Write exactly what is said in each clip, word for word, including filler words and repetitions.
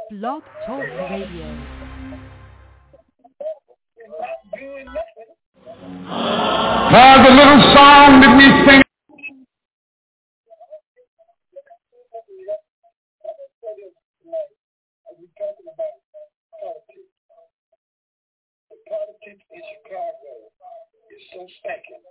Blog Talk Radio. There's a little song that we sing. We're talking about politics. The politics in Chicago is so stinking.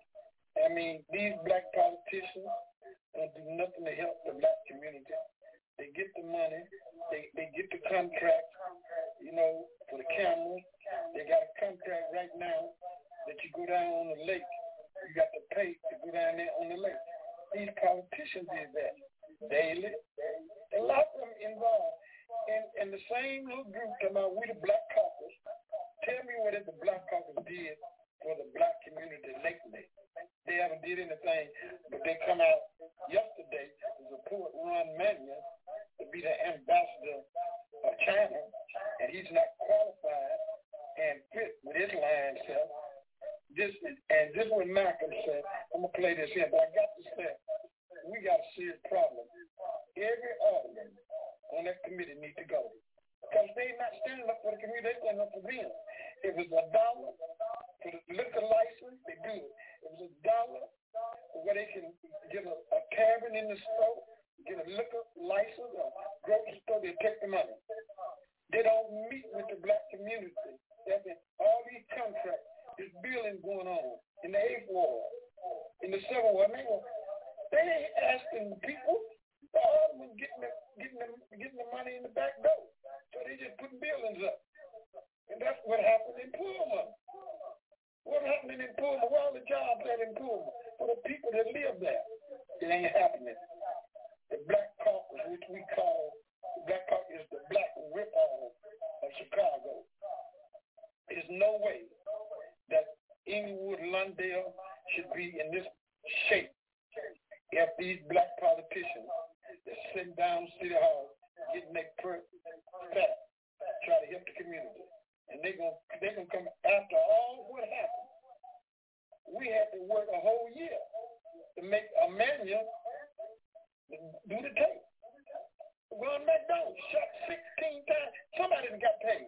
I mean, these black politicians don't do nothing to help the black community. They get the money, they, they get the contract, you know, for the cameras. They got a contract right now that you go down on the lake. You got to pay to go down there on the lake. These politicians did that daily. A lot of them involved. And, and the same little group come out, we the Black Caucus. Tell me what the Black Caucus did for the black community lately. They haven't did anything, but they come out yesterday to support Ron Mannion to be the ambassador of China, and he's not qualified and fit with his line self. This is, and this is what Malcolm said. I'm gonna play this here, but I got to say, we got a serious problem. Every alderman on that committee need to go because they're not standing up for the community; they're standing up for them. If it's a dollar for the liquor license, they do it. If it's a dollar where they can get a, a cabin in the store, get a liquor license or grocery store, they take the money. They don't meet with the black community. There's been all these contracts, this billing going on in the eighth ward, in the seventh ward. They, they ain't asking people. The aldermen getting the, getting, the, getting the money in the back door. So they just putting billings up. And that's what happened in Pullman. What happened in Pullman? Where all the jobs at in Pullman? For the people that live there. It ain't happening. The Black Caucus, which we call, the Black Caucus is the black rip-off of Chicago. There's no way that Inglewood, Lundale should be in this shape if these black politicians that sitting down City Hall getting their per fat, try to help the community. And they're going they gonna come after all what happened. We had to work a whole year to make a manual do the tape. Ron McDonald shot sixteen times. Somebody done got paid.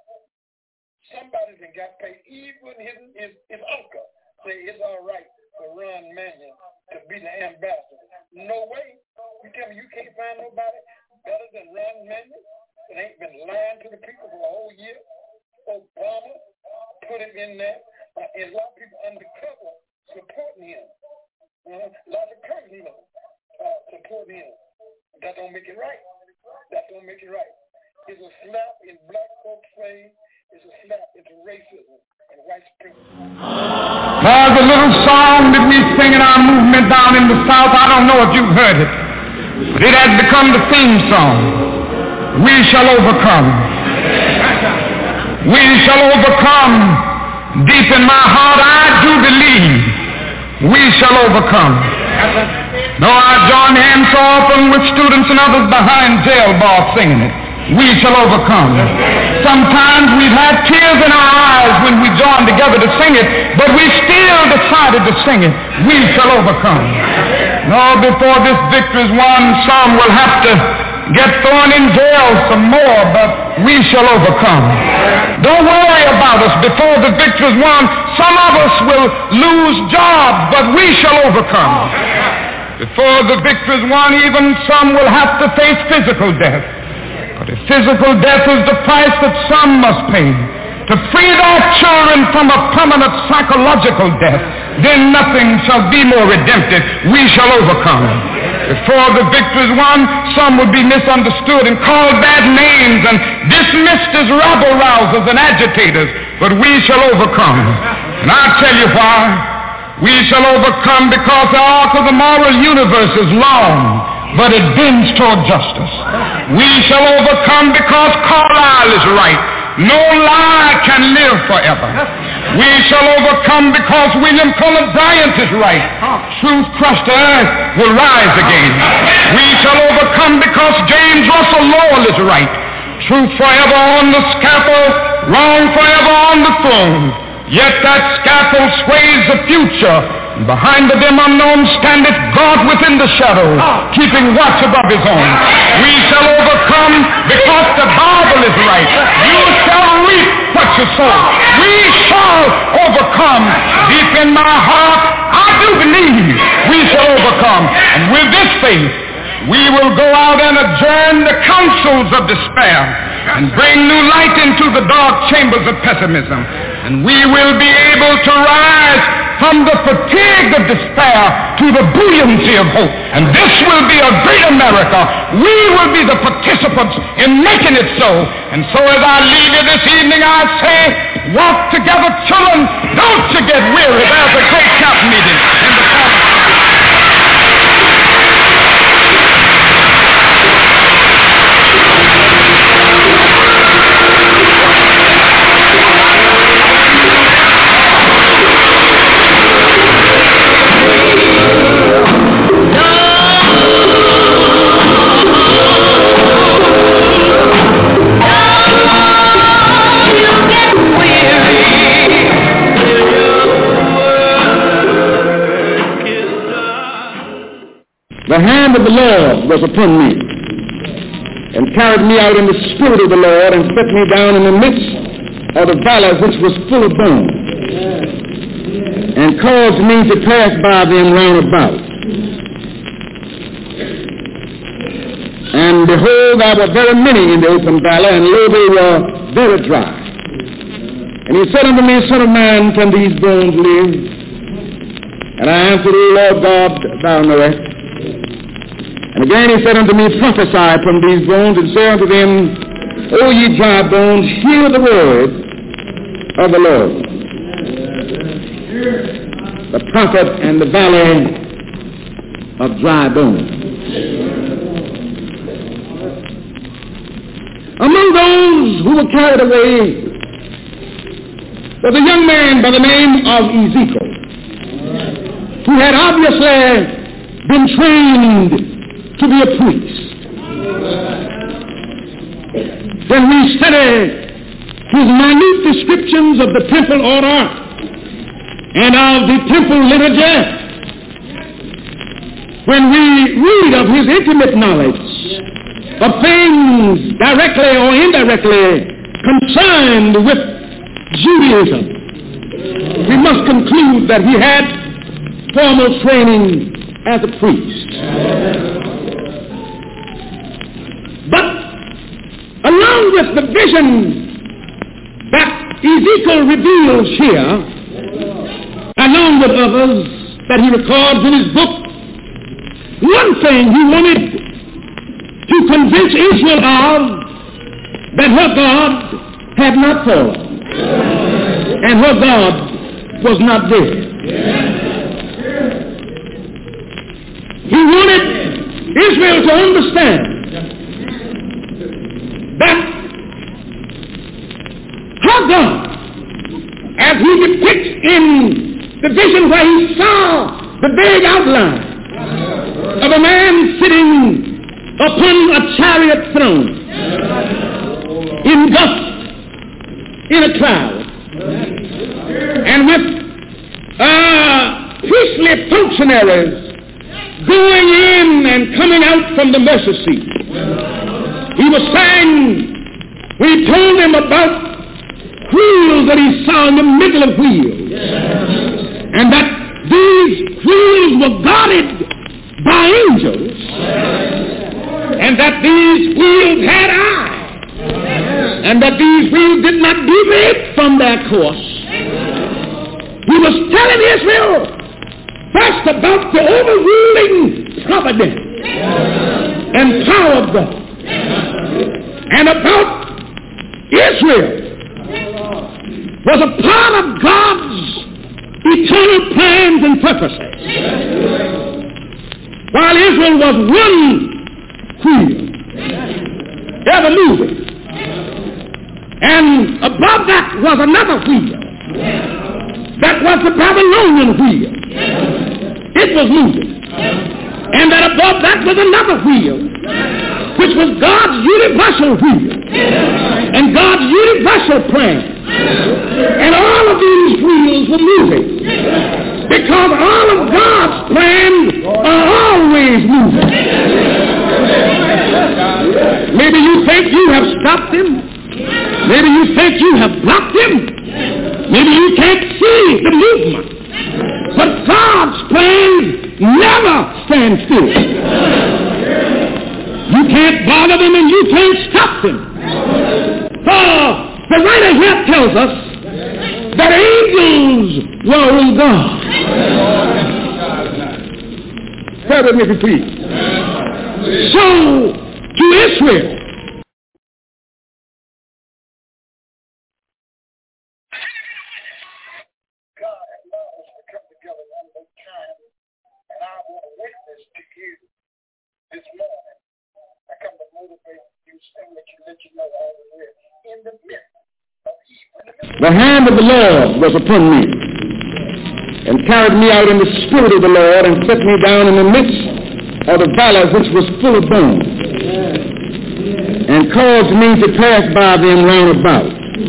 Somebody done got paid. Even his, his, his uncle say it's all right for Ron Mannion to be the ambassador. No way. You tell me you can't find nobody better than Ron Mannion that ain't been lying to the people for a whole year. Obama put him in there, uh, and a lot of people undercover supporting him. Uh, a lot of countries, you know, uh, supporting him. That don't make it right. That don't make it right. It's a slap in black folks' face. It's a slap into racism and white supremacy. There's a little song that we sing in our movement down in the South. I don't know if you've heard it, but it has become the theme song. We shall overcome. We shall overcome. Deep in my heart, I do believe we shall overcome. Though I join hands so often with students and others behind jail bars singing it, we shall overcome. Sometimes we've had tears in our eyes when we joined together to sing it, but we still decided to sing it. We shall overcome. No, before this victory is won, some will have to get thrown in jail some more, but we shall overcome. Don't worry about us. Before the victory is won, some of us will lose jobs, but we shall overcome. Before the victory is won, even some will have to face physical death. But if physical death is the price that some must pay to free their children from a permanent psychological death, then nothing shall be more redemptive. We shall overcome. Before the victory is won, some would be misunderstood and called bad names and dismissed as rabble-rousers and agitators, but we shall overcome. And I'll tell you why. We shall overcome because the arc of the moral universe is long, but it bends toward justice. We shall overcome because Carlyle is right. No lie can live forever. We shall overcome because William Cullen Bryant is right. Truth crushed to earth will rise again. We shall overcome because James Russell Lowell is right. Truth forever on the scaffold, wrong forever on the throne. Yet that scaffold sways the future. Behind the dim unknown standeth God within the shadow, keeping watch above his own. We shall overcome because the so. We shall overcome. Deep in my heart, I do believe we shall overcome. And with this faith, we will go out and adjourn the councils of despair and bring new light into the dark chambers of pessimism. And we will be able to rise from the fatigue of despair to the buoyancy of hope. And this will be a great America. We will be the participants in making it so. And so as I leave you this evening, I say, walk together, children. Don't you get weary. There's a great camp meeting in the palace. The hand of the Lord was upon me, and carried me out in the spirit of the Lord, and set me down in the midst of the valley which was full of bones, and caused me to pass by them round about. And behold, there were very many in the open valley, and lo, they were very dry. And he said unto me, Son of man, can these bones live? And I answered, O Lord God, thou knowest. And again he said unto me, prophesy from these bones, and say unto them, O ye dry bones, hear the word of the Lord. The prophet and the valley of dry bones. Among those who were carried away was a young man by the name of Ezekiel, who had obviously been trained to be a priest. When we study his minute descriptions of the temple order and of the temple liturgy, when we read of his intimate knowledge of things directly or indirectly concerned with Judaism, we must conclude that he had formal training as a priest. But along with the vision that Ezekiel reveals here, along with others that he records in his book, one thing he wanted to convince Israel of, that her God had not fallen, and her God was not dead. He wanted Israel to understand that her God, as he depicts in the vision where he saw the vague outline of a man sitting upon a chariot throne, engulfed in a cloud, and with uh, priestly functionaries going in and coming out from the mercy seat. He was saying, we told him about wheels that he saw in the middle of wheels, and that these wheels were guarded by angels, and that these wheels had eyes, and that these wheels did not deviate from their course. He was telling Israel first about the overruling providence and power of God, and about Israel was a part of God's eternal plans and purposes, while Israel was one wheel, ever moving, and above that was another wheel, that was the Babylonian wheel. It was moving. And that above that was another wheel, which was God's universal wheel and God's universal plan. And all of these wheels were moving because all of God's plans are always moving. Maybe you think you have stopped them. Maybe you think you have blocked him. Maybe you can't see the movement. But God's plan never stands still. You can't bother them and you can't stop them. For the writer here tells us that angels were with God. Bear with me, please. So, to Israel, God allowed us to come together one more time, and I want to witness to you this morning. I come to motivate you, and let you, let you know all the way in the midst of evil. the hand of the Lord was upon me, and carried me out in the spirit of the Lord, and set me down in the midst of the valley which was full of bones, and caused me to pass by them round about.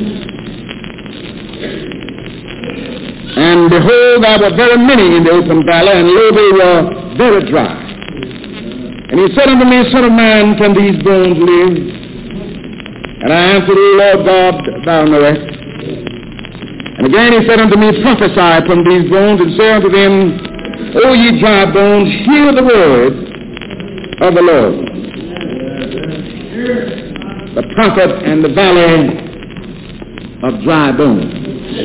And behold, there were very many in the open valley, and lo, they were very dry. And he said unto me, Son of man, can these bones live? And I answered, O Lord God, thou knowest. And again he said unto me, prophesy upon these bones, and say unto them, O ye dry bones, hear the word of the Lord. The prophet and the valley of dry bones.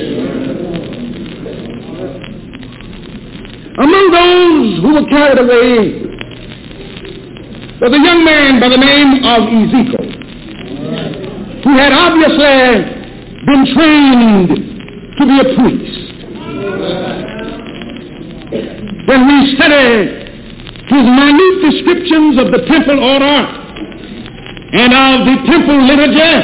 Among those who were carried away was a young man by the name of Ezekiel, who had obviously been trained to be a priest. When we study his minute descriptions of the temple order and of the temple liturgy,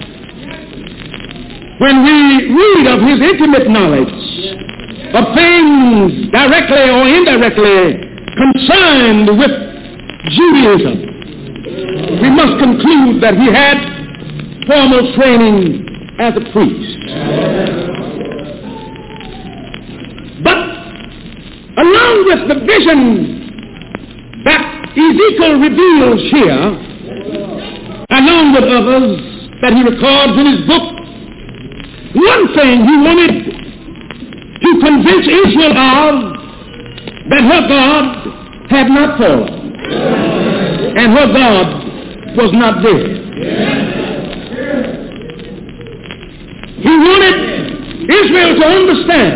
when we read of his intimate knowledge of things directly or indirectly concerned with Judaism, we must conclude that he had formal training as a priest. But along with the vision that Ezekiel reveals here, along with others that he records in his book, one thing he wanted to convince Israel of, that her God had not fallen, and her God was not dead. He wanted Israel to understand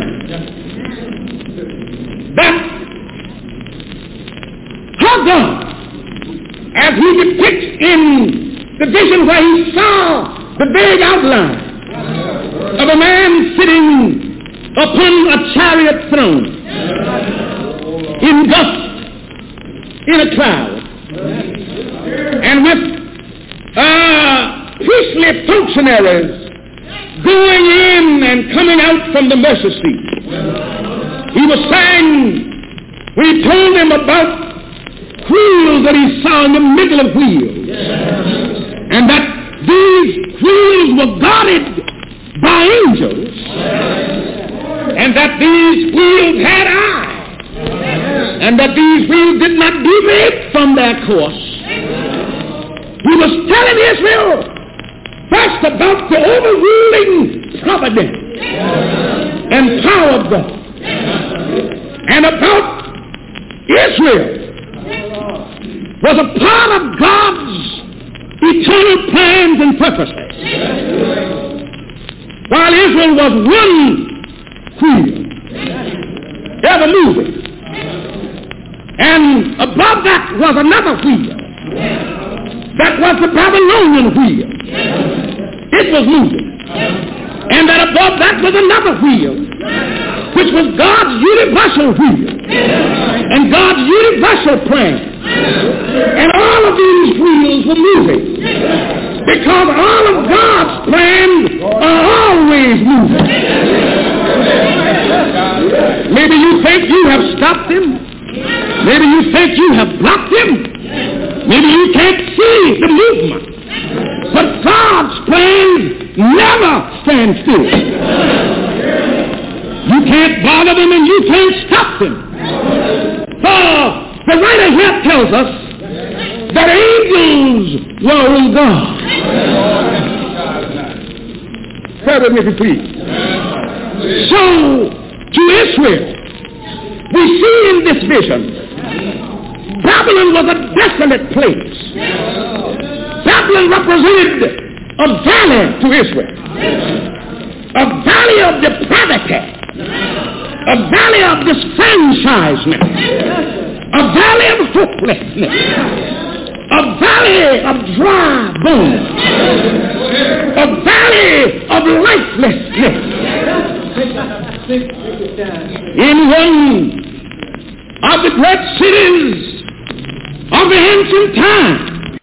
that her God, as he depicts in the vision where he saw the vague outline of a man sitting upon a chariot throne, engulfed in a cloud, and with uh, priestly functionaries going in and coming out from the mercy seat. He was saying, we told him about wheels that he saw in the middle of wheels, and that these wheels were guarded by angels, and that these wheels had eyes, and that these wheels did not deviate from their course. He was telling Israel first about the overruling providence and power of God, and about Israel was a part of God's eternal plans and purposes, while Israel was one wheel, ever moving. And above that was another wheel. That was the Babylonian wheel. It was moving. And that above that was another wheel, which was God's universal wheel and God's universal plan. And all of these wheels were moving, because all of God's plans are always moving. Maybe you think you have stopped him. Maybe you think you have blocked him. Maybe you can't see the movement. But God's plans never stand still. You can't bother them and you can't stop them. For the writer here tells us that angels were with God. Bear with me, if you please. So, to Israel, we see in this vision, Babylon was a desolate place. Babylon represented a valley to Israel. A valley of depravity. A valley of disfranchisement. A valley of hopelessness. A valley of dry bones. A valley of lifelessness. In one of the great cities of the ancient time,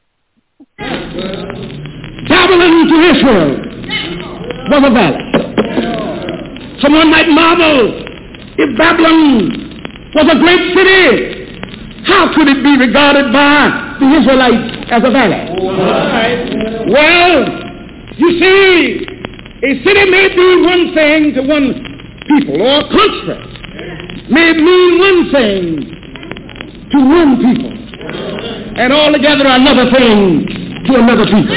Babylon to Israel was a valley. Someone might marvel, if Babylon was a great city, how could it be regarded by the Israelites as a valley? Well, you see, a city may be one thing to one people, or a country may mean one thing to one people, and altogether another thing to another people.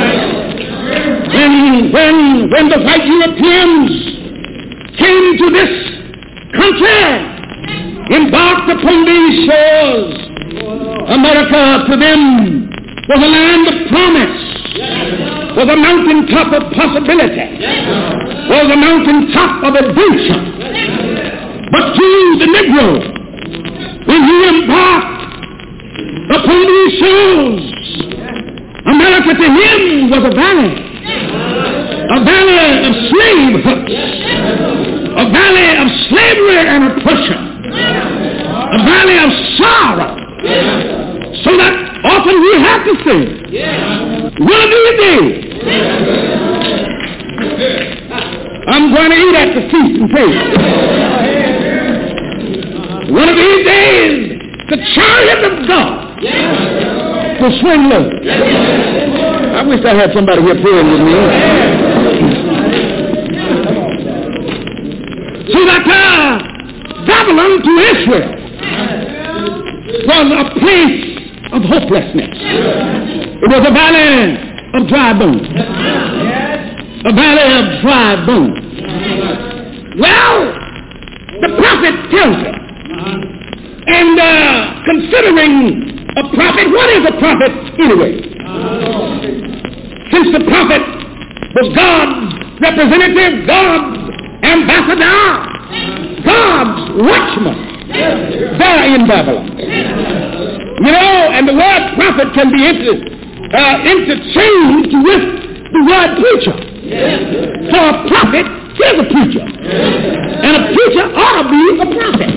When, when, when the white Europeans came to this country, embarked upon these shores, America to them was a land of promise, was a mountaintop of possibility, was a mountaintop of adventure. But to the Negro, when he embarked upon these shores, America to him was a valley, a valley of slave huts, a valley of slavery and oppression, a valley of sorrow, so that often we have to say, one of these days, I'm going to eat at the feast and taste. One of these days, the chariot of God will swing low. I wish I had somebody here praying with me. So that uh, Babylon to Israel was a place of hopelessness. It was a valley of dry bones. A valley of dry bones. Well, the prophet tells it. And uh, considering a prophet, what is a prophet anyway? Since the prophet was God's representative, God's ambassador, God's watchman there in Babylon. You know, and the word prophet can be inter, uh, interchanged with the word preacher. For a prophet is a preacher. And a preacher ought to be a prophet.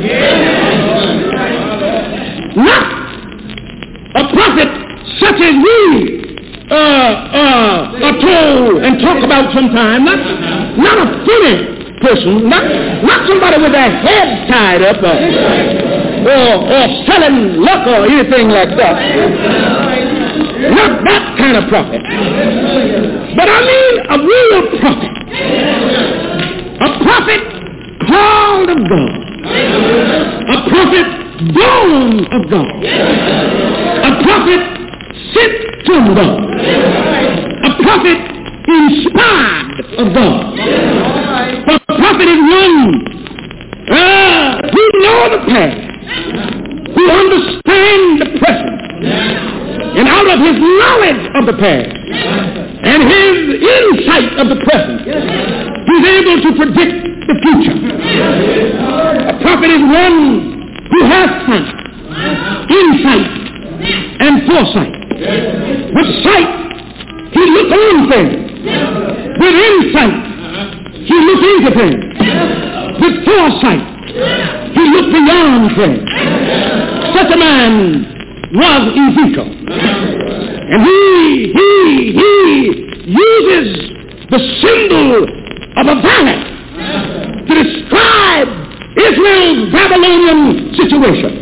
Not a prophet such as we uh, uh, are told and talk about sometimes. Not, not a funny person. Not, not somebody with their head tied up or, or, or selling luck or anything like that. Not that kind of prophet. But I mean a real prophet. A prophet called of God. A prophet born of God. A prophet sent from God. A prophet inspired of God. For a prophet is one uh, who knows the past, who understands the present, and out of his knowledge of the past and his insight of the present, he's able to predict the future. A prophet is one who has sight, insight, and foresight. With sight, he looks on things. With insight, he looks into things. With foresight, he looks beyond things. Such a man was Ezekiel. And he, he, he uses the symbol of a valley to describe Israel's Babylonian situation.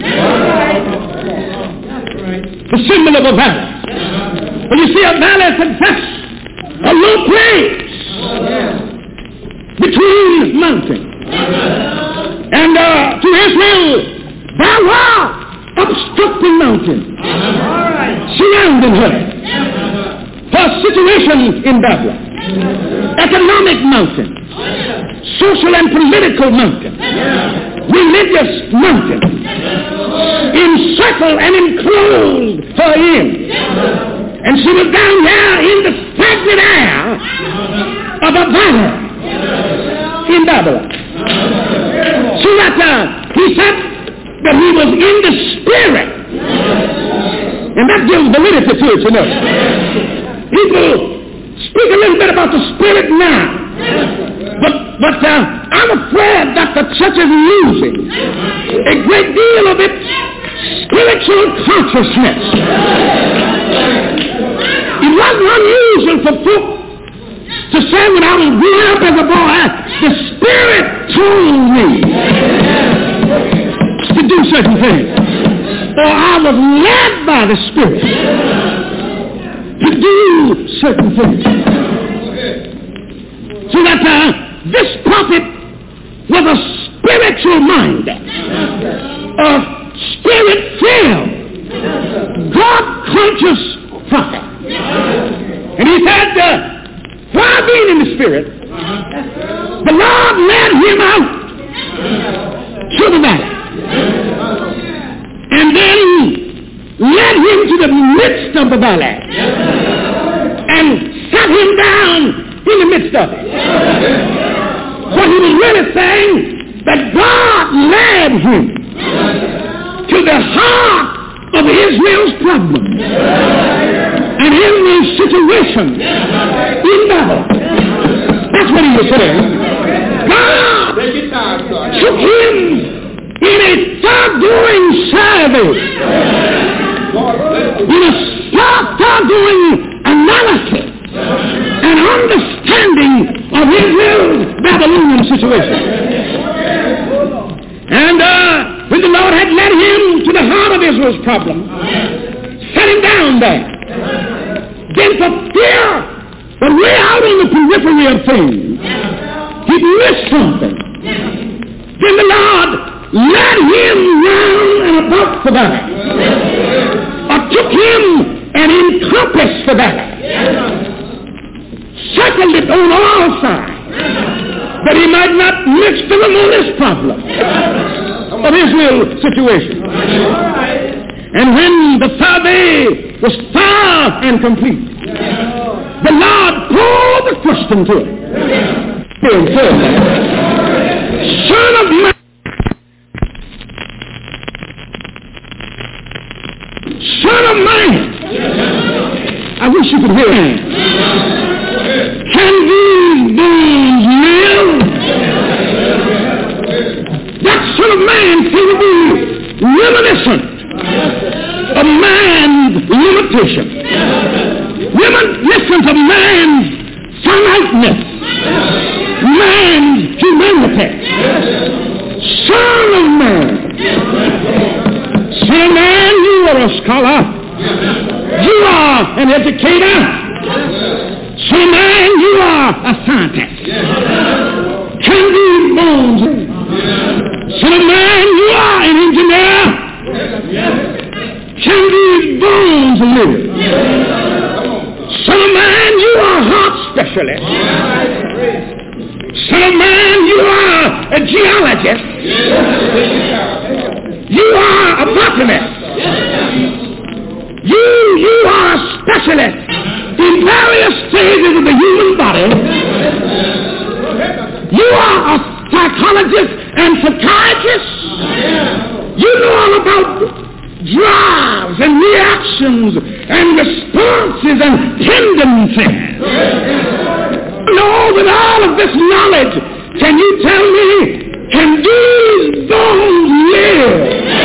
The symbol of a valley. When you see a valley suggests a low place between mountains. And uh, to Israel, there were obstructing mountains surrounding her. Her situation in Babylon, economic mountain, social and political mountain, religious mountain, encircled and enclosed her in. And she was down there in the stagnant air of a valley in Babylon. So that uh, he said that he was in the spirit. And that gives validity to it, you know. People speak a little bit about the spirit now. But, but uh, I'm afraid that the church is losing a great deal of its spiritual consciousness. It wasn't unusual for folk to say when I was growing up as a boy, the Spirit told me to do certain things. Or I was led by the Spirit to do certain things. So that uh, this prophet was a spiritual mind, a spirit-filled, God-conscious prophet. And he said, uh, while being in the Spirit, the Lord led him out to the valley. And then led him to the midst of the valley and sat him down in the midst of it. What he was really saying, that God led him to the heart of Israel's problem and Israel's situation in Babylon. That's what he was saying. God took him in a thorough-doing service, in a thorough-doing analysis and understanding of Israel's Babylonian situation. And uh, when the Lord had led him to the heart of Israel's problem, set him down there, then for fear that way out on the periphery of things, he'd missed something. Then the Lord led him round and about the valley, or took him and encompassed the valley, circled it on all sides, that he might not miss the remotest problem of Israel's situation. And when the survey was far and complete, the Lord called the question to him. Son of man, Son of man, I wish you could hear me. Can these bones live? That Son of Man seemed to be reminiscent of man's limitation, reminiscent of man's finiteness, man's humanity. Son of Man, Son of Man, you are a scholar, you are an educator, Son of Man, you are a scientist. Can these bones, Son of Man, you are an engineer. Can these bones live? Son of Man, you are a heart specialist. Son of Man, you are a geologist. You are a botanist. You, you are a specialist in various stages of the human body. You are a psychologist and psychiatrist. You know all about drives and reactions and responses and tendencies. No, with all of this knowledge, can you tell me, can these bones live?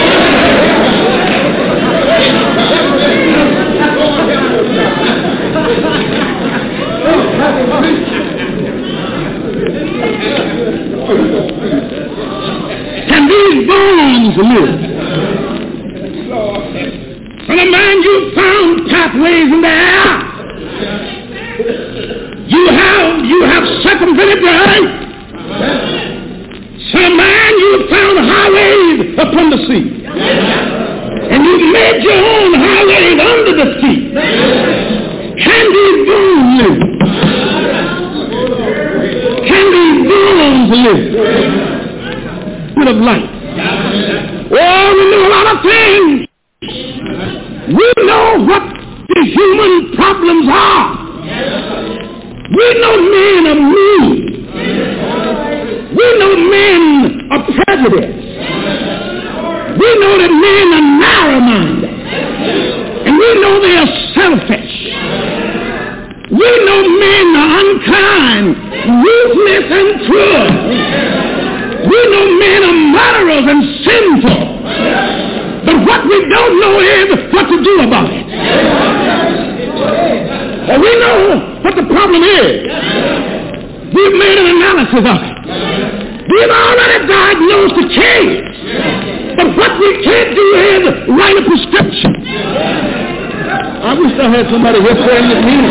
Can these bones live? Son of Man, you found pathways in the air. You have, you have circumvented the earth. Son of Man, you found highways upon the sea. And you've made your own highways under the sea. Can these bones live? We know men are mean. We know men are prejudiced. We know that men are narrow-minded. And we know they are selfish. We know men are unkind, ruthless, and cruel. We know men are murderers and sinful. But what we don't know is what to do about it. Well, we know what the problem is. We've made an analysis of it. We've already diagnosed the case. But what we can't do is write a prescription. I wish I had somebody here praying with me.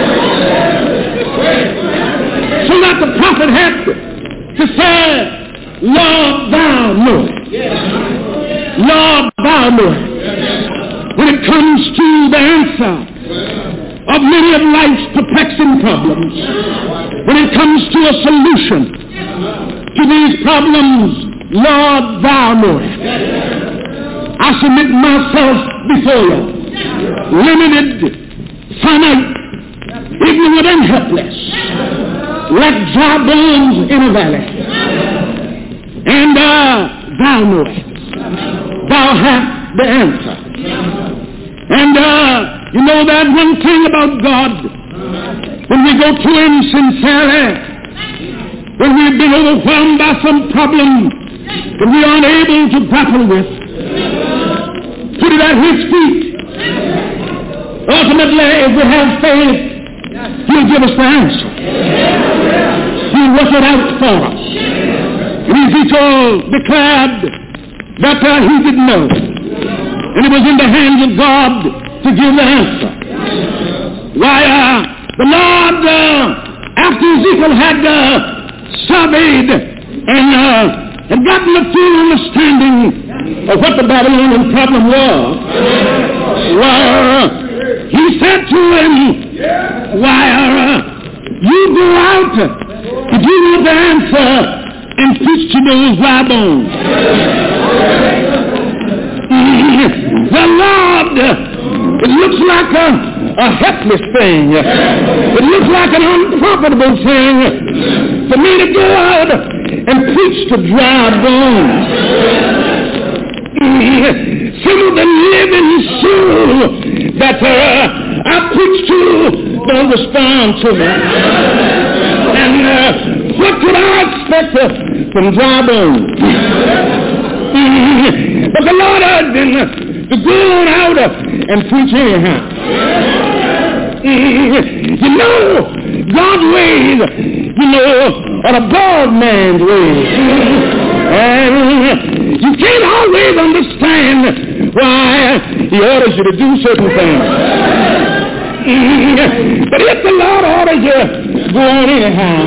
So that the prophet had to say, Lord, thou knowest. Lord, thou knowest. When it comes to the answer of many of life's perplexing problems, when it comes to a solution to these problems, Lord, thou knowest. I submit myself before you, limited, finite, ignorant, and helpless, like dry bones in a valley. And uh, thou knowest. Thou hast the answer. And uh, you know that one thing about God, when we go to him sincerely, when we've been overwhelmed by some problem that we aren't able to grapple with, put it at his feet. Ultimately, if we have faith, he'll give us the answer. He'll work it out for us. And Ezekiel declared that uh, he didn't know. And it was in the hands of God to give the answer. Why, uh, the Lord, uh, after Ezekiel had uh, surveyed and uh, had gotten a full understanding of what the Babylonian problem was, well, he said to him, why, uh, you go out to give me the answer and preach to those dry bones. The Lord, it looks like a, a helpless thing. It looks like an unprofitable thing for me to go out and preach to dry bones. Some of the living soul that uh, I preach to don't respond to me. And uh, what could I expect uh, from dry bones? But the Lord urged him to go on out and preach anyhow. You know, God's ways, you know, are above man's ways. And you can't always understand why he orders you to do certain things. But if the Lord orders you, go on anyhow.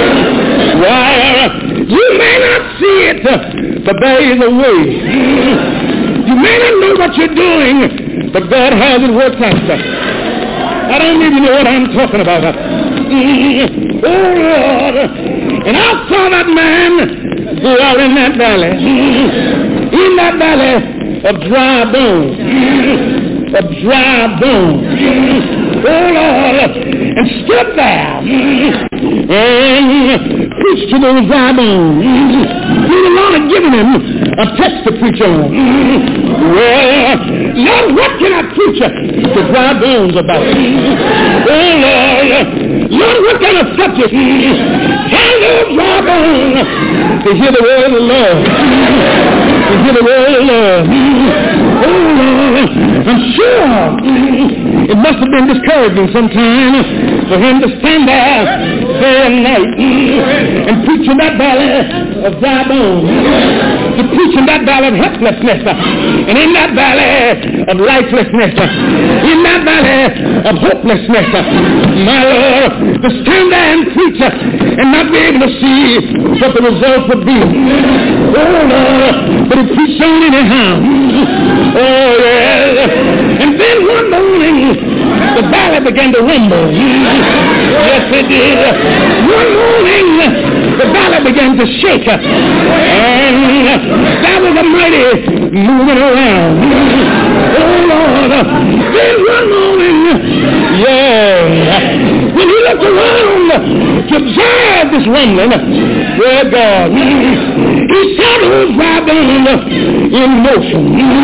Why, you may not see it, but there is a way. You may not know what you're doing, but God has it worked out. I don't even know what I'm talking about. Oh, Lord. And I saw that man go out in that valley. In that valley of dry bones. Of dry bones. Oh, Lord. And stood there. And preached to those dry bones. The Lord had given him a text to preach on. Well, Lord, what can I preach to dry bones about? Oh, Lord. Lord, what kind of subject? Tell those dry bones to hear the word of the Lord. To hear the word of the Lord. Oh, Lord. I'm sure it must have been discouraging sometimes for him to stand there day and night and preach in that valley of dry bones, to preach in that valley of helplessness, and in that valley of lifelessness, in that valley of hopelessness, my Lord, to stand there and preach and not be able to see what the result would be. Oh, Lord, but he preached on anyhow. Oh, yeah. And then one morning, the valley began to rumble. Yes, it did. One morning, the valley began to shake. And that was a mighty moving around. Oh, Lord. Then one morning, yeah, when he looked around, to observe this rumbling. Yeah, God. He saw those dry bones in motion.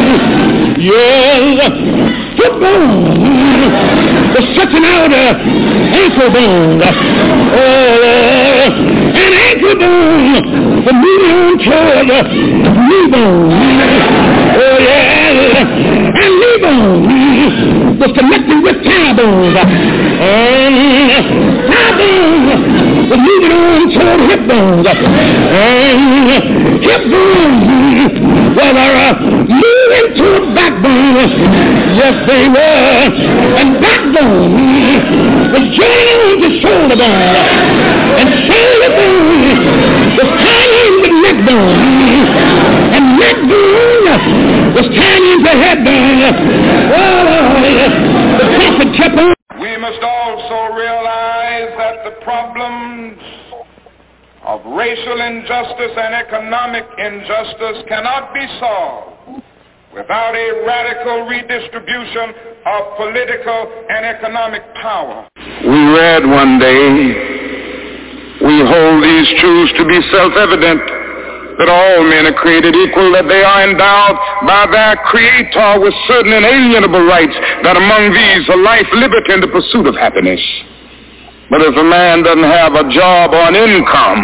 Yes. Foot bones was stretching out uh, ankle bones. Oh, and ankle bones were moving on toward uh, knee bones. Oh, yeah. And knee bones was connected with thigh bones. And thigh bones was moving on toward hip bones. And hip bones were uh, moving toward backbone. Yes, they were. And backbone was joining on to shoulder bone. And shoulder bone was tying with neck bone. And neck bone was tying into head bone. Oh, the prophet kept on. We must also realize that the problems of racial injustice and economic injustice cannot be solved without a radical redistribution of political and economic power. We read one day, we hold these truths to be self-evident, that all men are created equal, that they are endowed by their Creator with certain inalienable rights, that among these are life, liberty, and the pursuit of happiness. But if a man doesn't have a job or an income,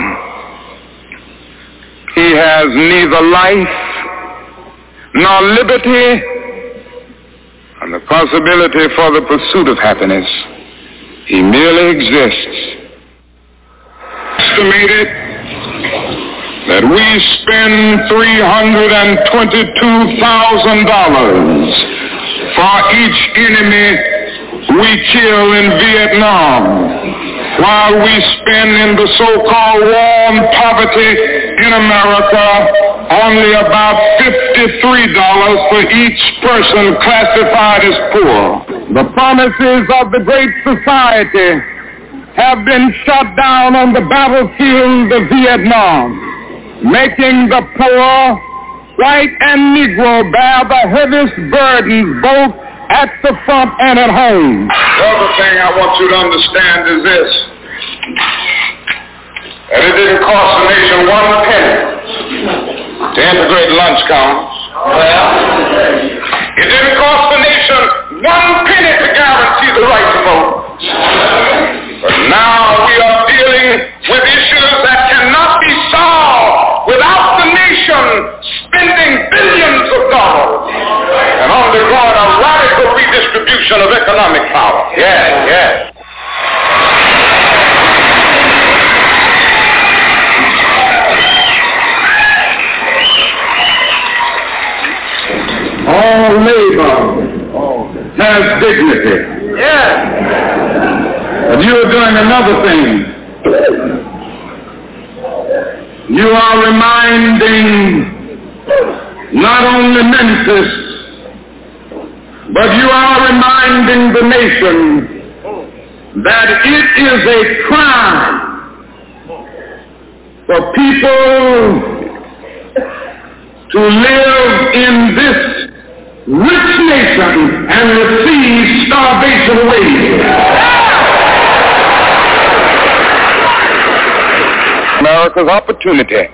he has neither life nor liberty and the possibility for the pursuit of happiness. He merely exists. Estimated that we spend three hundred twenty-two thousand dollars for each enemy we kill in Vietnam, while we spend in the so-called war on poverty in America only about fifty-three dollars for each person classified as poor. The promises of the Great Society have been shot down on the battlefield of Vietnam, making the poor, white and Negro, bear the heaviest burdens both at the front and at home. The other thing I want you to understand is this, that it didn't cost the nation one penny to integrate lunch counters. It didn't cost the nation one penny to guarantee the right to vote. But now we are dealing with issues that cannot be solved without the nation spending billions of dollars and undergoing a radical redistribution of economic power. Yes, yes. All labor has dignity. Yes. But you are doing another thing. You are reminding not only Memphis, but you are reminding the nation that it is a crime for people to live in this rich nation and receive starvation wages. America's opportunity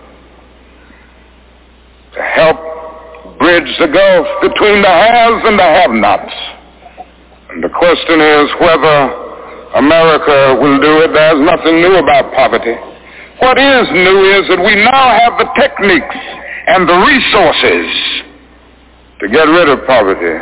to help bridge the gulf between the haves and the have-nots. And the question is whether America will do it. There's nothing new about poverty. What is new is that we now have the techniques and the resources to get rid of poverty.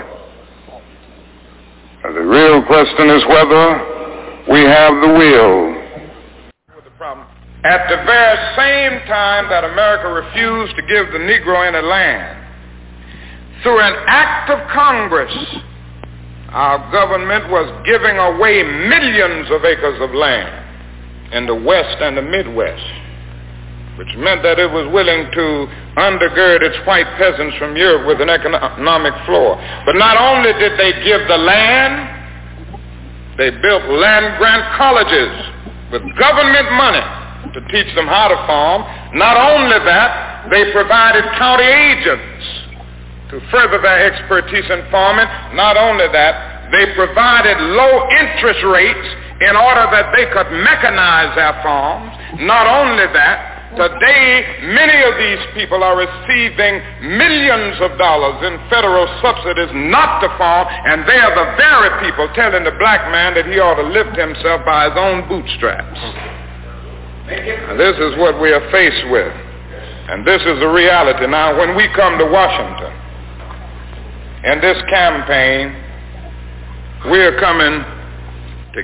And the real question is whether we have the will. At the very same time that America refused to give the Negro any land, through an act of Congress, our government was giving away millions of acres of land in the West and the Midwest, which meant that it was willing to undergird its white peasants from Europe with an economic floor. But not only did they give the land, they built land-grant colleges with government money to teach them how to farm. Not only that, they provided county agents to further their expertise in farming. Not only that, they provided low interest rates in order that they could mechanize their farms. Not only that, today, many of these people are receiving millions of dollars in federal subsidies not to farm, and they are the very people telling the black man that he ought to lift himself by his own bootstraps. Now, this is what we are faced with, and this is the reality. Now, when we come to Washington, in this campaign, we are coming to...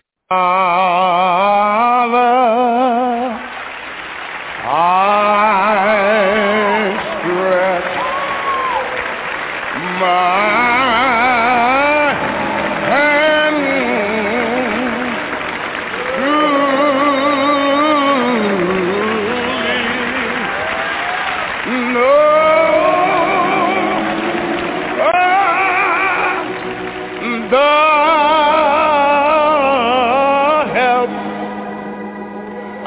Father, I stretch my hand to thee. No, the help I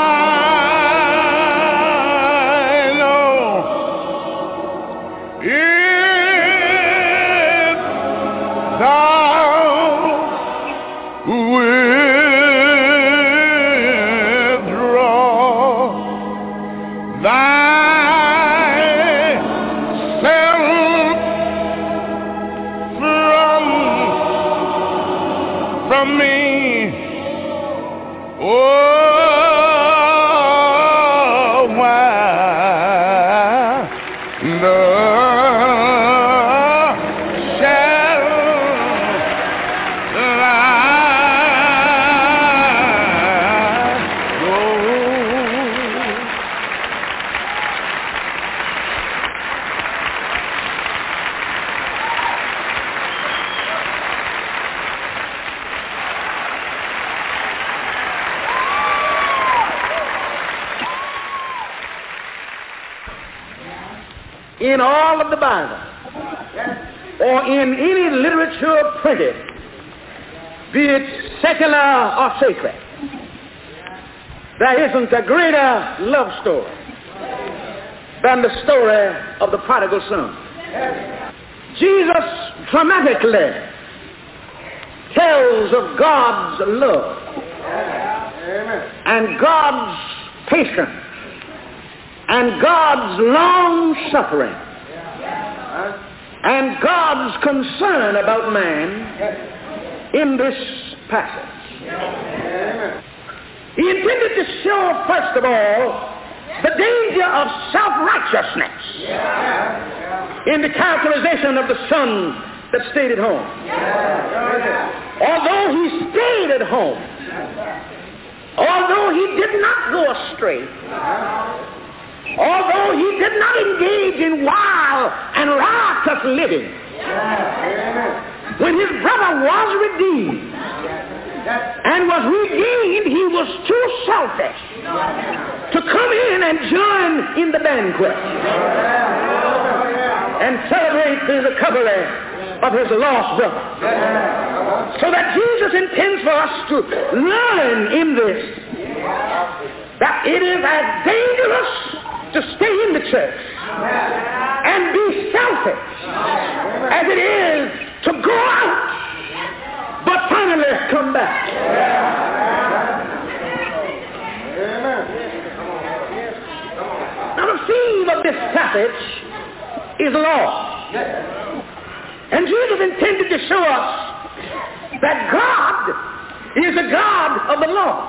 in all of the Bible, or in any literature printed, be it secular or sacred, there isn't a greater love story than the story of the prodigal son. Jesus dramatically tells of God's love and God's patience and God's long suffering and God's concern about man in this passage. He intended to show, first of all, the danger of self-righteousness in the characterization of the son that stayed at home. Although he stayed at home, although he did not go astray, although he did not engage in wild and riotous living, when his brother was redeemed and was redeemed, he was too selfish to come in and join in the banquet and celebrate the recovery of his lost brother. So that Jesus intends for us to learn in this that it is as dangerous to stay in the church and be selfish as it is to go out but finally come back. Now the theme of this passage is law. And Jesus intended to show us that God is a God of the law.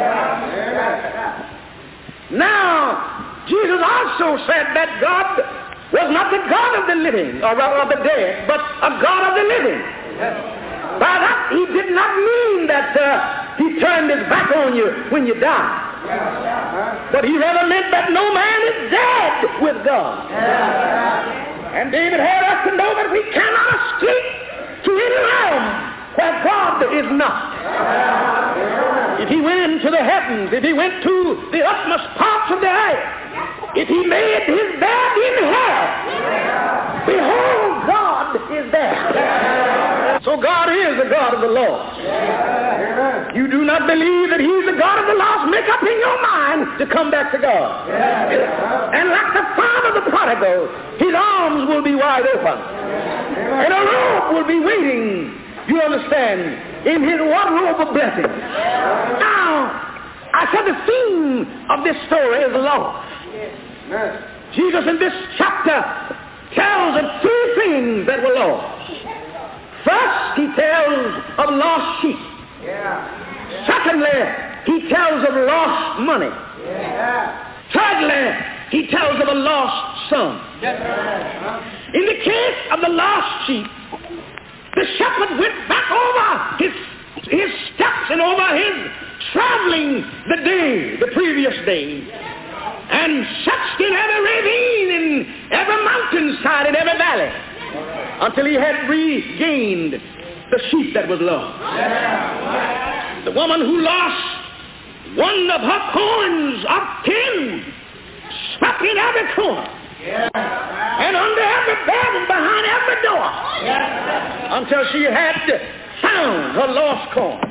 Now, Jesus also said that God was not the God of the living, or rather of the dead, but a God of the living. By that, he did not mean that uh, he turned his back on you when you die. But he rather meant that no man is dead with God. And David had us to know that we cannot escape to any realm where God is not. If he went into the heavens, if he went to the utmost parts of the earth, if he made his bed in hell, behold, God is there. So God is the God of the lost. You do not believe that he's the God of the lost, make up in your mind to come back to God. And like the father of the prodigal, his arms will be wide open. And a robe will be waiting, you understand, in his wardrobe of blessings. Now, I said the theme of this story is loss. Jesus in this chapter tells of three things that were lost. First, he tells of lost sheep. Secondly, he tells of lost money. Thirdly, he tells of a lost son. In the case of the lost sheep, the shepherd went back over his, his steps and over his traveling the day, the previous day, and searched in every ravine, in every mountainside, in every valley, until he had regained the sheep that was lost. The woman who lost one of her coins of tin swept in every corner, and under every bed and behind every door, until she had found her lost coin.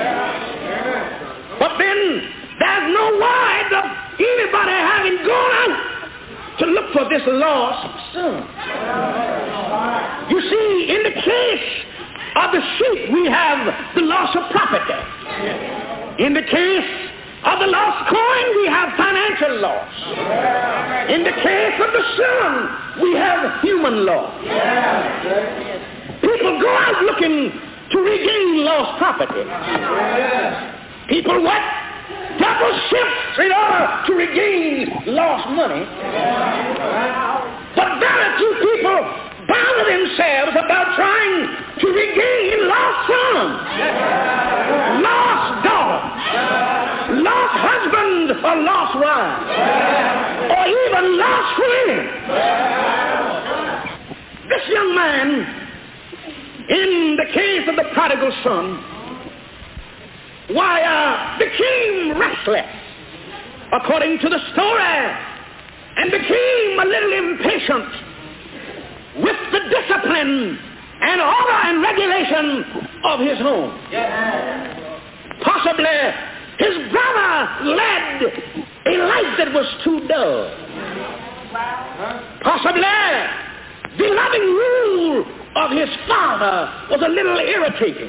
But then there's no word of anybody having gone out to look for this lost son. You see, in the case of the sheep, we have the loss of property. In the case of the lost coin, we have financial loss. In the case of the son, we have human loss. People go out looking to regain lost property. People what? Double shifts in order to regain lost money. But very few people bother themselves about trying to regain lost sons, lost daughters, lost husband or lost wife, or even lost friends. This young man, in the case of the prodigal son, why, uh, became restless, according to the story, and became a little impatient with the discipline and order and regulation of his home. Possibly his brother led a life that was too dull. Possibly the loving rule of his father was a little irritating.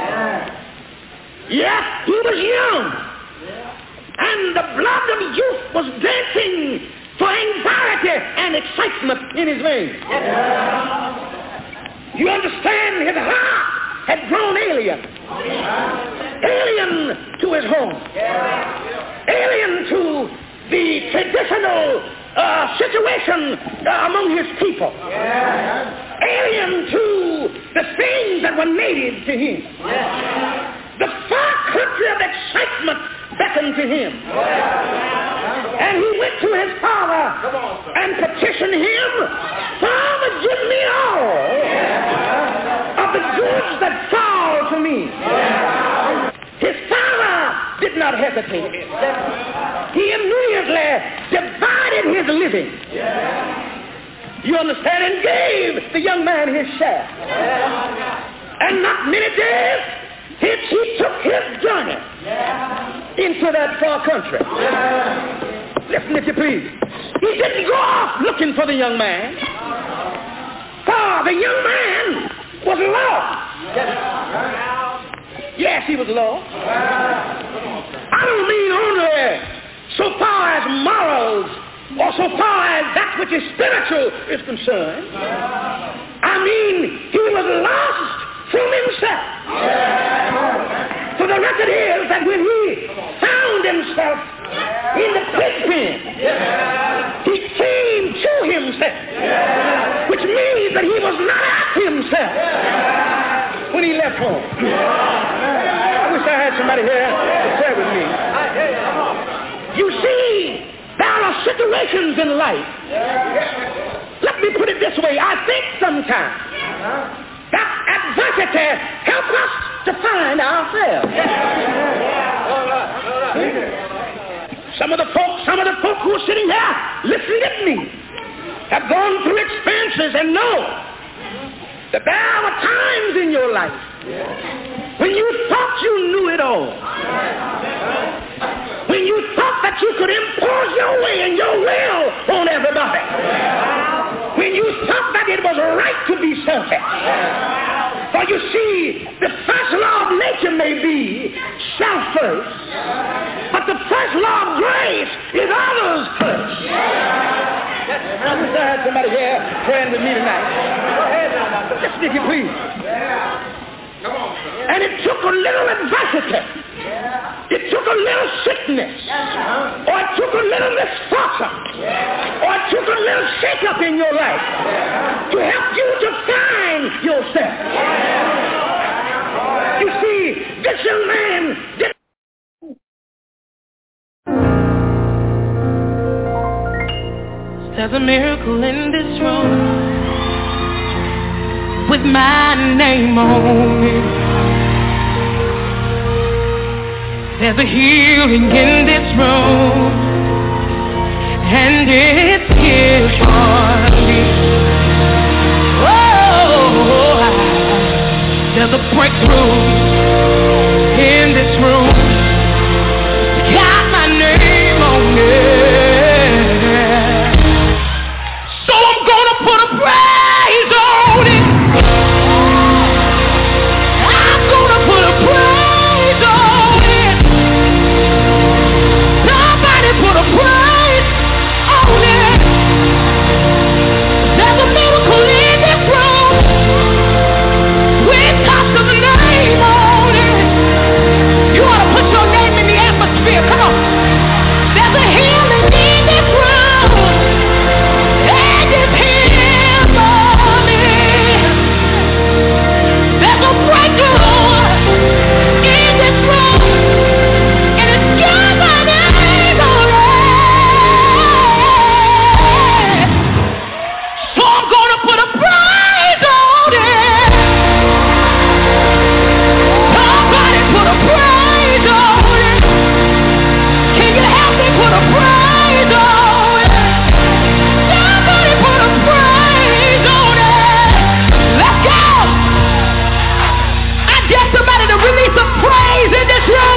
Yet he was young, and the blood of youth was dancing for anxiety and excitement in his veins. You understand, his heart had grown alien. Alien to his home. Alien to the traditional uh, situation uh, among his people. Alien to the things that were native to him. The far country of excitement beckoned to him. And he went to his father and petitioned him, Father, give me all of the goods that fall to me. His father did not hesitate. He immediately divided his living. You understand? And gave the young man his share. And not many days, He, he took his journey into that far country. Listen, if you please. He didn't go off looking for the young man. For the young man was lost. Yes, he was lost. I don't mean only so far as morals or so far as that which is spiritual is concerned. I mean, he was lost from himself. So the record is that when he found himself in the pig pen, he came to himself, which means that he was not at himself when he left home. I wish I had somebody here to share with me. You see, there are situations in life. Let me put it this way. I think sometimes that adversity helps us to find ourselves. Some of the folks, some of the folk who are sitting here listening at me have gone through experiences and know that there were times in your life when you thought you knew it all. When you thought that you could impose your way and your will on everybody. When you thought that it was right to be selfish. For you see, the first law of nature may be self first, but the first law of grace is others first. I wish I had somebody here praying with me tonight. Go ahead now. Listen if you please. Come on, sir. And it took a little adversity. It took a little sickness. Or it took a little misfortune. Or it took a little shake-up in your life to help you to find yourself. You see, this young man did. There's a miracle in this room with my name on it. There's a healing in this room, and it's here for me. Oh, there's a breakthrough in this room. Got my name on it, so I'm gonna put a praise on it. I'm gonna put a praise on it. Somebody put a praise on it. There's a miracle in this room. We talk to the name on it. You ought to put your name in the atmosphere. Come on. There's a healing in this room. And it's here for me. There's a breakthrough in this room. And it's got my name on it. So I'm gonna put a praise on it. Somebody put a praise on it. Can you help me put a praise on it? Somebody put a praise on it. Let's go. I dare somebody to release some praise in this room.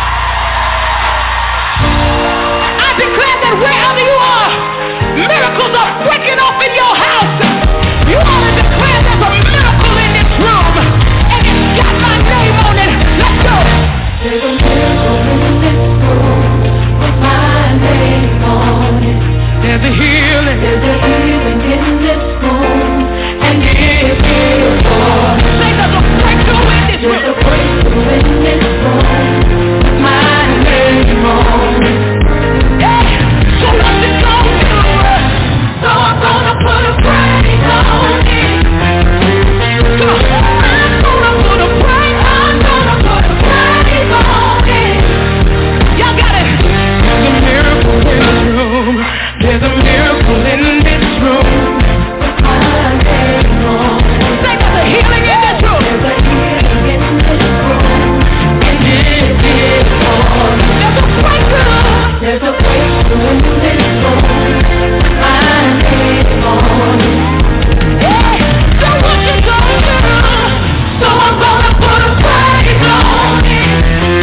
I declare that wherever you are, miracles are breaking off in your house. You ought to declare there's a miracle in this room, and it's got my name on it. Let's go. There's a miracle in this room with my name on it. There's a healing. There's a healing in this room, and it's here for me. Say there's a breakthrough in this room. There's a breakthrough in this room with my name on it. Yeah. So what's it gonna do? So I'm gonna put a praise on it. Come on. I'm gonna put a praise. I'm gonna put a praise on it. Y'all got it. There's a miracle in this room. There's a miracle in this room. With my name on it. Say there's a healing in this room. There's a healing in this room. And it's here for me. There's a breakthrough. There's a breakthrough in this room. With my name on it. Yeah. So what you gonna do? So I'm gonna put a praise on it.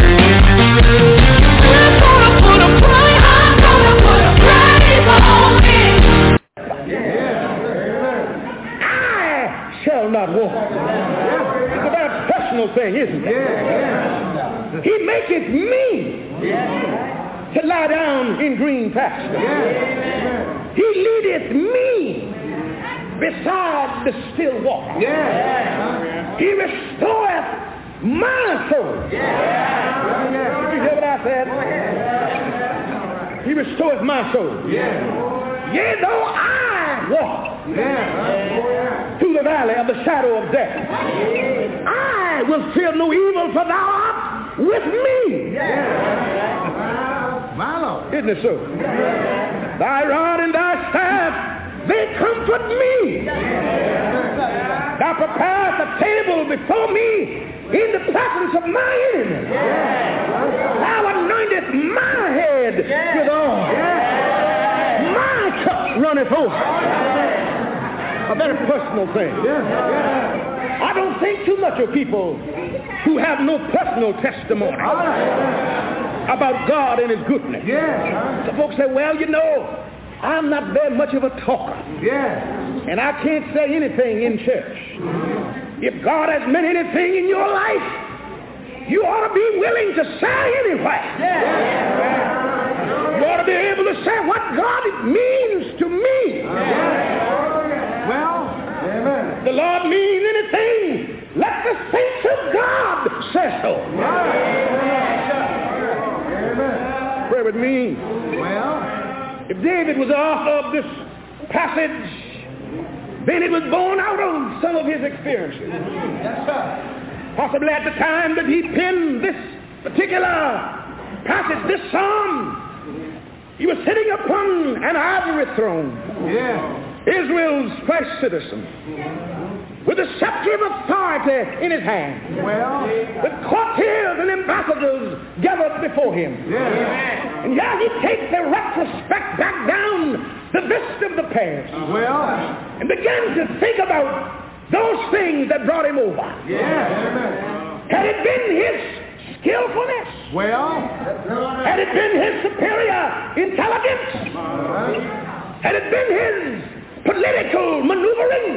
I'm gonna put a praise. I'm gonna put a praise on it. I shall not walk. It's a very personal thing, isn't it? He maketh me to lie down in green pasture. He leadeth me beside the still water. He restoreth my soul. Did you hear what I said? He restoreth my soul. Yea, though I walk through the valley of the shadow of death, I will fear no evil, for thou art with me. My Lord. Isn't it so? Thy rod and thy staff, they comfort me. Thou preparest a table before me in the presence of my enemies. Thou anointest my head with oil. My cup runneth over. A very personal thing. I don't think too much of people who have no personal testimony about God and his goodness. Some folks say, well, you know, I'm not very much of a talker. And I can't say anything in church. If God has meant anything in your life, you ought to be willing to say anyway. You ought to be able to say what God means to me. Well, the Lord means anything. Let the saints of God say so. Pray with me. Well, if David was the author of this passage, then it was born out of some of his experiences. Possibly at the time that he penned this particular passage, this psalm, he was sitting upon an ivory throne. Yeah. Israel's first citizen, with a scepter of authority in his hand. Well, the courtiers and ambassadors gathered before him. Yeah. And yeah, he takes a retrospect back down the vista of the past. Well, and began to think about those things that brought him over. Yeah. Had it been his skillfulness? Well, had it been his superior intelligence? Had it been his political maneuvering?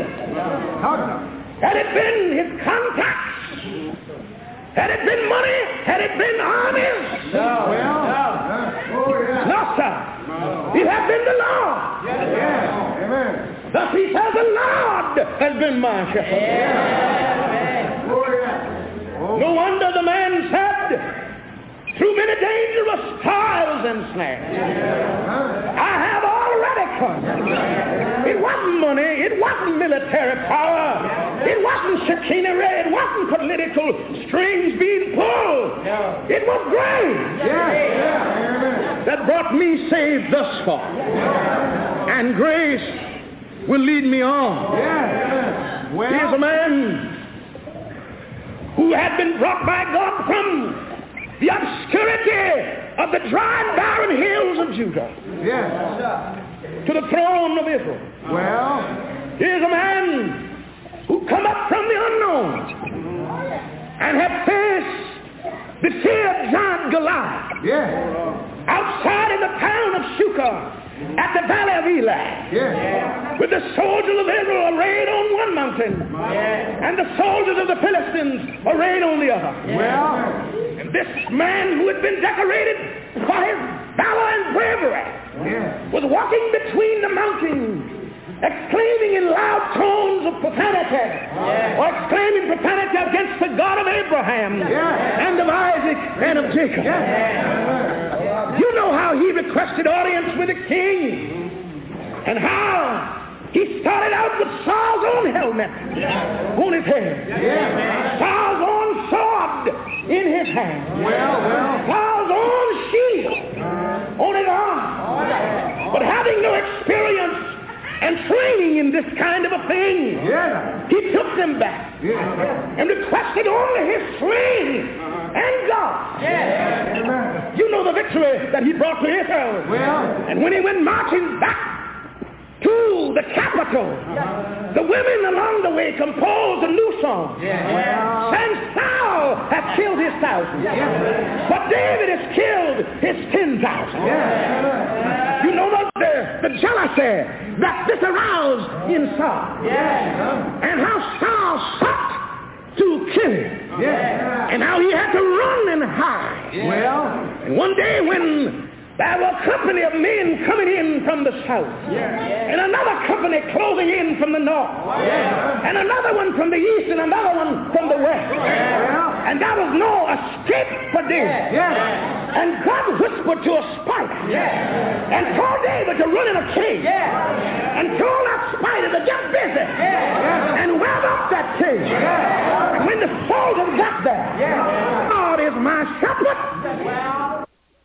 Had it been his contacts? Had it been money? Had it been armies? No. Well, no. No, sir. It had been the Lord. Yes. Amen. Thus he says, the Lord has been my shepherd. Yes. No wonder the man said, through many dangerous toils and snares, I have already come. It wasn't money. It wasn't military power. It wasn't chicanery. It wasn't political strings being pulled. It was grace that brought me saved thus far. And grace will lead me on. Here's a man who had been brought by God from the obscurity of the dry and barren hills of Judah to the throne of Israel. Well, here's a man who come up from the unknown and have faced the feared giant Goliath outside in the town of Shukah at the valley of Elah, yeah. with the soldiers of Israel arrayed on one mountain, yeah. and the soldiers of the Philistines arrayed on the other. Well, and this man who had been decorated for his valor and bravery yeah. was walking between the mountains, exclaiming in loud tones of profanity, yeah. or exclaiming profanity against the God of Abraham, yeah. and of Isaac, and of Jacob. Yeah. You know how he requested audience with the king, and how he started out with Saul's own helmet on his head, yeah. Saul's own sword in his hand, well, well. Saul's own shield on his arm, but having no experience and training in this kind of a thing, yeah. he took them back yeah. and requested only his sling and God. Yeah. You know the victory that he brought to Israel. Well, and when he went marching back to the capital, uh-huh. the women along the way composed a new song. Yeah. Well, and Saul has killed his thousands, yeah. but David has killed his ten thousand. Yeah. You know the, the, the jealousy that this aroused in Saul, yeah. and how Saul sought to kill him, yeah. and how he had to run and hide. Yeah. Well, and one day when there were a company of men coming in from the south, yeah. and another company closing in from the north, yeah. and another one from the east, and another one from the west. Yeah. And there was no escape for David. Yeah. And God whispered to a spider, yeah. and told David to run in a cave, yeah. and told that spider to get busy, yeah. and web up that cave. Yeah. And when the soldiers got there, yeah. God is my shepherd. Well,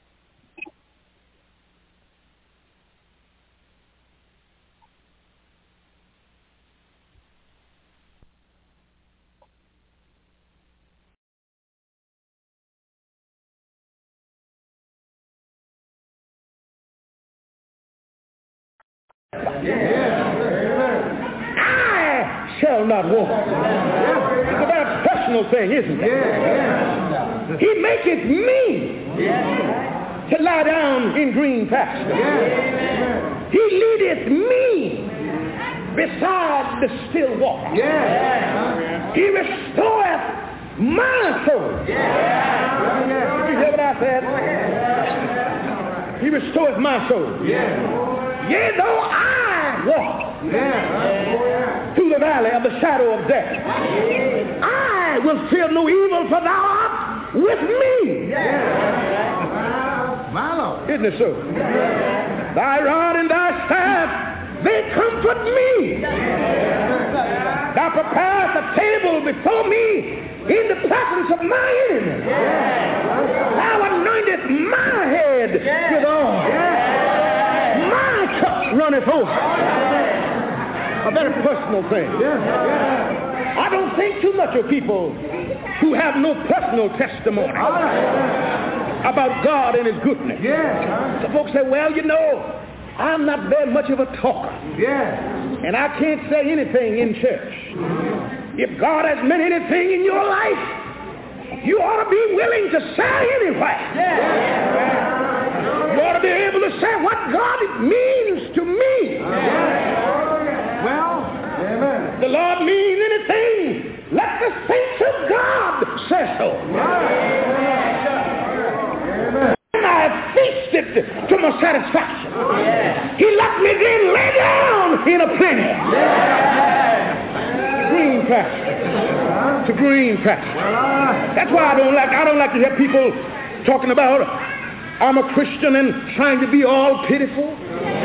I shall not walk. It's a very personal thing, isn't it? He maketh me to lie down in green pastures. He leadeth me beside the still water. He restoreth my soul. Yeah. Did you hear what I said? He restoreth my soul. Yeah. Yea, though I walk yeah. through the valley of the shadow of death, I will fear no evil, for thou art with me. Yeah. My Lord. Isn't it so? Yeah. Thy rod and thy staff, they comfort me. Yeah. Thou preparest a table before me in the presence of my enemies. Yeah. Thou anointest my head yeah. with oil. Yeah. My cup runneth over. A very personal thing. Yeah. I don't think too much of people who have no personal testimony about God and his goodness. Yeah. Some folks say, well, you know, I'm not very much of a talker. Yeah. And I can't say anything in church. If God has meant anything in your life, you ought to be willing to say anyway. Yeah. You ought to be able to say what God means to me. Yeah. Well, amen. The Lord means anything. Let the saints of God say so. Yeah. And I feasted to my satisfaction. Yeah. He let me then lay down in a plenty. Yeah. Green pasture. To green pasture. That's why I don't like I don't like to hear people talking about I'm a Christian and trying to be all pitiful.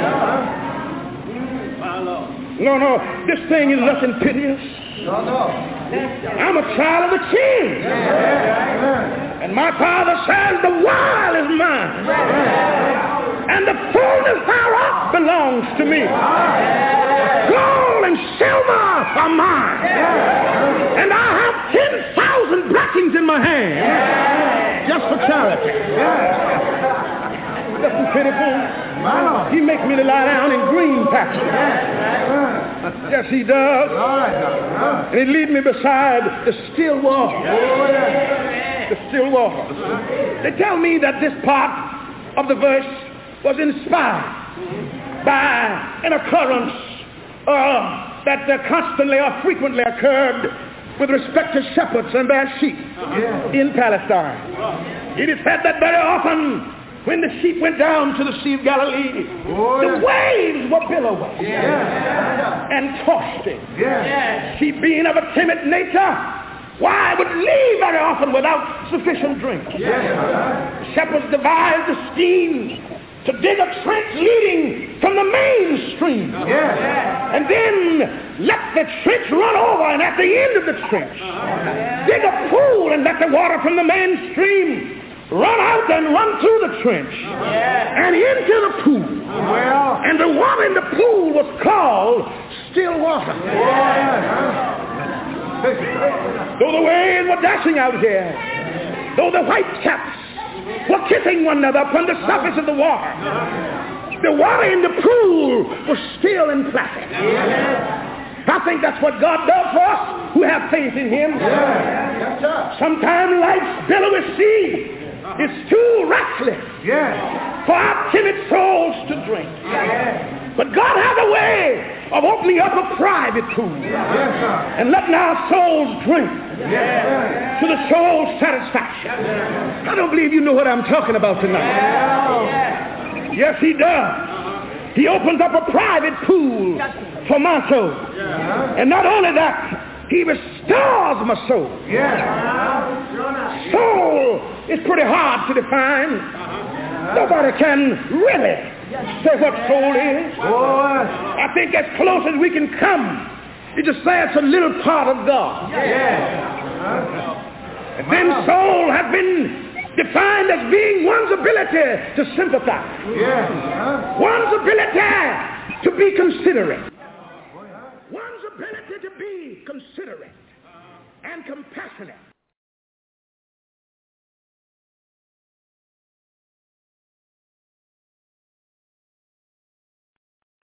No, no, this thing is nothing piteous. I'm a child of the King. And my Father says the world is mine. And the fullness thereof belongs to me. Gold and silver are mine. And I have ten thousand blessings in my hand. Just for charity. Just pitiful. He makes me to lie down in green pastures. Yes, he does. And he leads me beside the still water. The still water. They tell me that this part of the verse was inspired by an occurrence uh, that uh, constantly or frequently occurred with respect to shepherds and their sheep yeah. in Palestine. It is said that very often when the sheep went down to the Sea of Galilee, oh, yeah. the waves were billowing yeah. and tossed it. Yeah. Sheep being of a timid nature, why would leave very often without sufficient drink. Yeah. Shepherds devised a scheme to dig a trench leading from the main stream. Yeah. And then let the trench run over, and at the end of the trench, dig a pool and let the water from the main stream run out and run through the trench yeah. and into the pool. Well. And the water in the pool was called still water. Yeah. Though the waves were dashing out here, though the white caps were kissing one another upon the surface of the water, the water in the pool was still and placid. Yeah. I think that's what God does for us who have faith in him. Yeah. Sometimes life's billowy sea is too restless yeah. for our timid souls to drink. Yeah. But God has a way of opening up a private pool yeah. and letting our souls drink yeah. to the soul's satisfaction. Yeah. I don't believe you know what I'm talking about tonight. Yeah. Yes, he does. He opens up a private pool for my soul. Yeah. And not only that, he restores my soul. Yeah. Soul is pretty hard to define. Uh-huh. Nobody can really say what soul is. Oh. I think as close as we can come is to say it's a little part of God. Yeah. Uh-huh. And then soul has been defined as being one's ability to sympathize. Yeah. Uh-huh. One's ability to be considerate. One's ability to be considerate and compassionate